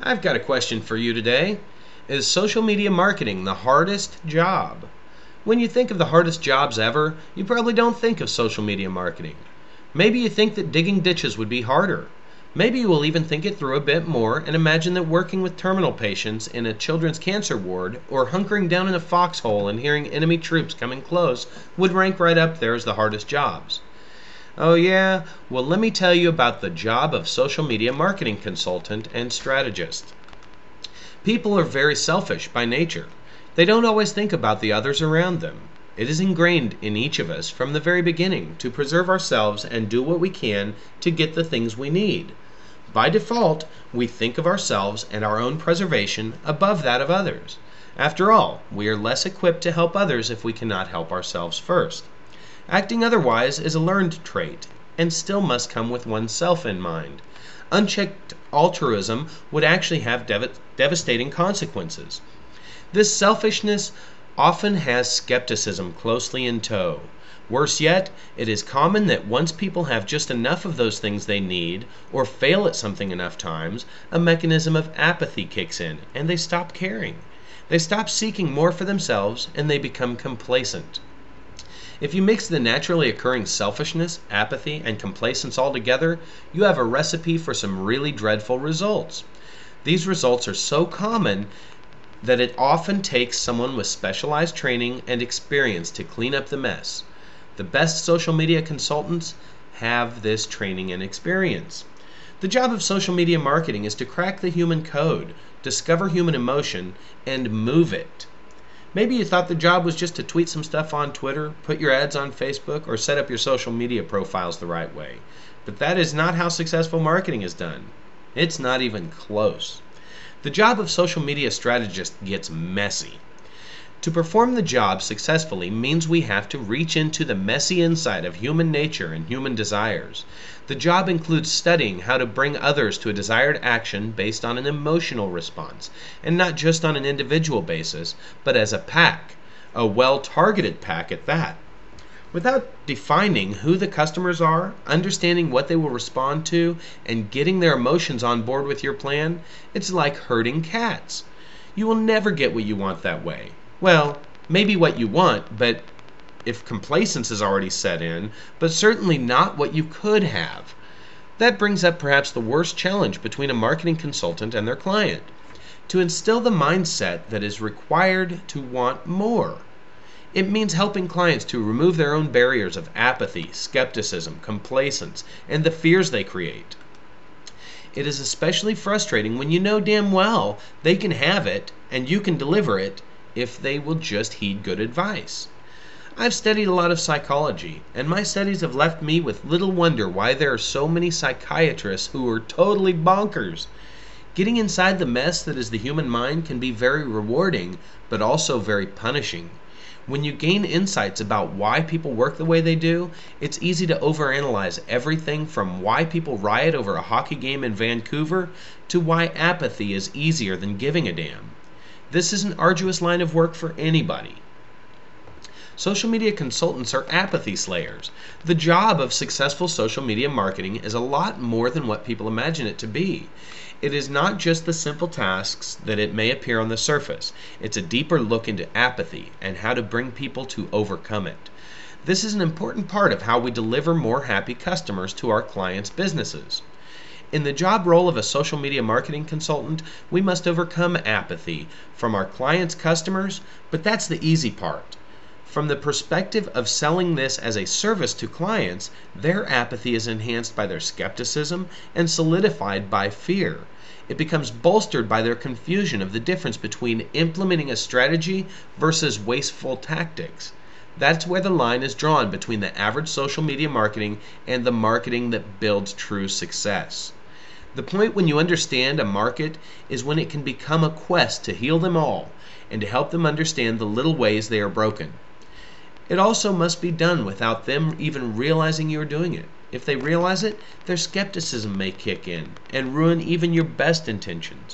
I've got a question for you today. Is social media marketing the hardest job? When you think of the hardest jobs ever, you probably don't think of social media marketing. Maybe you think that digging ditches would be harder. Maybe you will even think it through a bit more and imagine that working with terminal patients in a children's cancer ward or hunkering down in a foxhole and hearing enemy troops coming close would rank right up there as the hardest jobs. Oh yeah? Well, let me tell you about the job of social media marketing consultant and strategist. People are very selfish by nature. They don't always think about the others around them. It is ingrained in each of us from the very beginning to preserve ourselves and do what we can to get the things we need. By default, we think of ourselves and our own preservation above that of others. After all, we are less equipped to help others if we cannot help ourselves first. Acting otherwise is a learned trait, and still must come with oneself in mind. Unchecked altruism would actually have devastating consequences. This selfishness often has skepticism closely in tow. Worse yet, it is common that once people have just enough of those things they need, or fail at something enough times, a mechanism of apathy kicks in, and they stop caring. They stop seeking more for themselves, and they become complacent. If you mix the naturally occurring selfishness, apathy, and complacence all together, you have a recipe for some really dreadful results. These results are so common that it often takes someone with specialized training and experience to clean up the mess. The best social media consultants have this training and experience. The job of social media marketing is to crack the human code, discover human emotion, and move it. Maybe you thought the job was just to tweet some stuff on Twitter, put your ads on Facebook, or set up your social media profiles the right way. But that is not how successful marketing is done. It's not even close. The job of social media strategist gets messy. To perform the job successfully means we have to reach into the messy inside of human nature and human desires. The job includes studying how to bring others to a desired action based on an emotional response, and not just on an individual basis, but as a pack, a well-targeted pack at that. Without defining who the customers are, understanding what they will respond to, and getting their emotions on board with your plan, it's like herding cats. You will never get what you want that way. Well, maybe what you want, but if complacence is already set in, but certainly not what you could have. That brings up perhaps the worst challenge between a marketing consultant and their client: to instill the mindset that is required to want more. It means helping clients to remove their own barriers of apathy, skepticism, complacence, and the fears they create. It is especially frustrating when you know damn well they can have it and you can deliver it if they will just heed good advice. I've studied a lot of psychology, and my studies have left me with little wonder why there are so many psychiatrists who are totally bonkers. Getting inside the mess that is the human mind can be very rewarding, but also very punishing. When you gain insights about why people work the way they do, it's easy to overanalyze everything from why people riot over a hockey game in Vancouver to why apathy is easier than giving a damn. This is an arduous line of work for anybody. Social media consultants are apathy slayers. The job of successful social media marketing is a lot more than what people imagine it to be. It is not just the simple tasks that it may appear on the surface. It's a deeper look into apathy and how to bring people to overcome it. This is an important part of how we deliver more happy customers to our clients' businesses. In the job role of a social media marketing consultant, we must overcome apathy from our clients' customers, but that's the easy part. From the perspective of selling this as a service to clients, their apathy is enhanced by their skepticism and solidified by fear. It becomes bolstered by their confusion of the difference between implementing a strategy versus wasteful tactics. That's where the line is drawn between the average social media marketing and the marketing that builds true success. The point when you understand a market is when it can become a quest to heal them all and to help them understand the little ways they are broken. It also must be done without them even realizing you are doing it. If they realize it, their skepticism may kick in and ruin even your best intentions.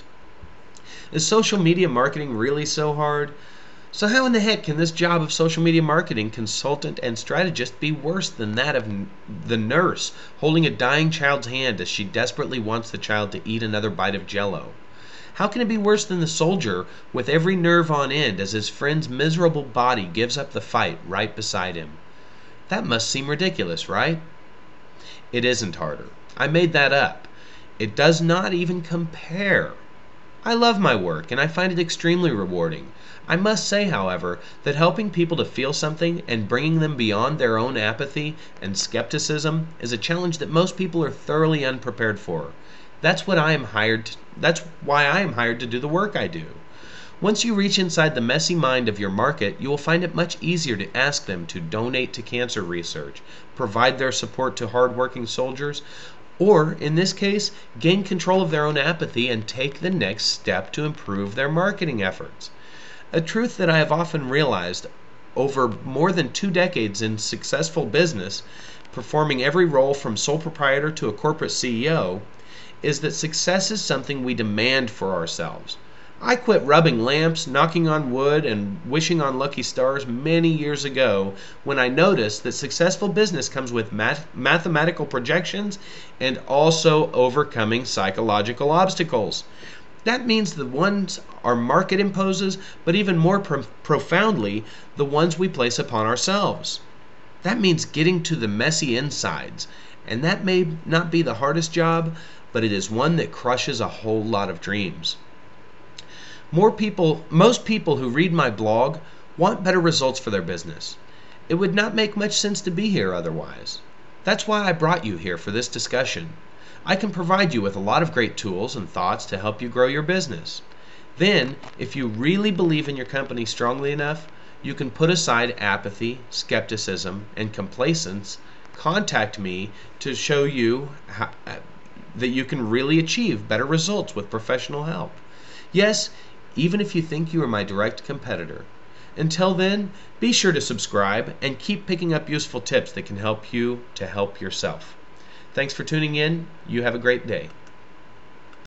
Is social media marketing really so hard? So how in the heck can this job of social media marketing consultant and strategist be worse than that of the nurse holding a dying child's hand as she desperately wants the child to eat another bite of Jell-O? How can it be worse than the soldier with every nerve on end as his friend's miserable body gives up the fight right beside him? That must seem ridiculous, right? It isn't, harder. I made that up. It does not even compare. I love my work and I find it extremely rewarding. I must say, however, that helping people to feel something and bringing them beyond their own apathy and skepticism is a challenge that most people are thoroughly unprepared for. That's why I am hired to do the work I do. Once you reach inside the messy mind of your market, you will find it much easier to ask them to donate to cancer research, provide their support to hardworking soldiers, or, in this case, gain control of their own apathy and take the next step to improve their marketing efforts. A truth that I have often realized over more than 2 decades in successful business, performing every role from sole proprietor to a corporate CEO, is that success is something we demand for ourselves. I quit rubbing lamps, knocking on wood, and wishing on lucky stars many years ago when I noticed that successful business comes with mathematical projections and also overcoming psychological obstacles. That means the ones our market imposes, but even more profoundly, the ones we place upon ourselves. That means getting to the messy insides, and that may not be the hardest job, but it is one that crushes a whole lot of dreams. Most people who read my blog want better results for their business. It would not make much sense to be here otherwise. That's why I brought you here for this discussion. I can provide you with a lot of great tools and thoughts to help you grow your business. Then, if you really believe in your company strongly enough, you can put aside apathy, skepticism, and complacence. Contact me to show you that you can really achieve better results with professional help. Yes, even if you think you are my direct competitor. Until then, be sure to subscribe and keep picking up useful tips that can help you to help yourself. Thanks for tuning in. You have a great day.